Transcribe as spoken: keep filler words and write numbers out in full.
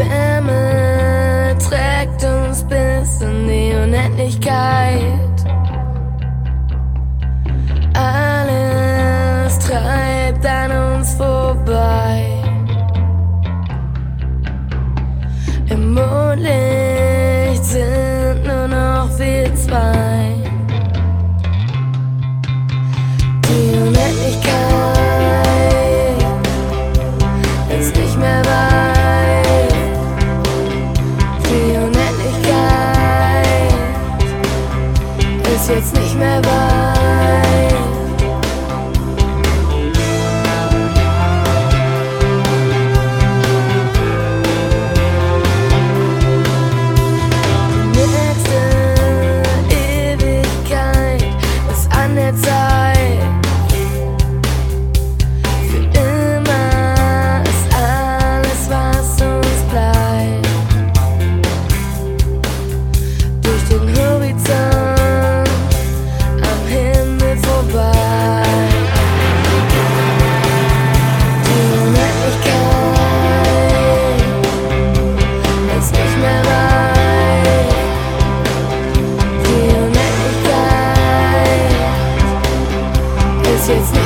Wärme trägt uns bis in die Unendlichkeit. Alles treibt an uns vorbei. Im Mondlicht sind nur noch wir zwei. Die Unendlichkeit ist nicht mehr weit. Die Unendlichkeit ist jetzt nicht mehr weit. It's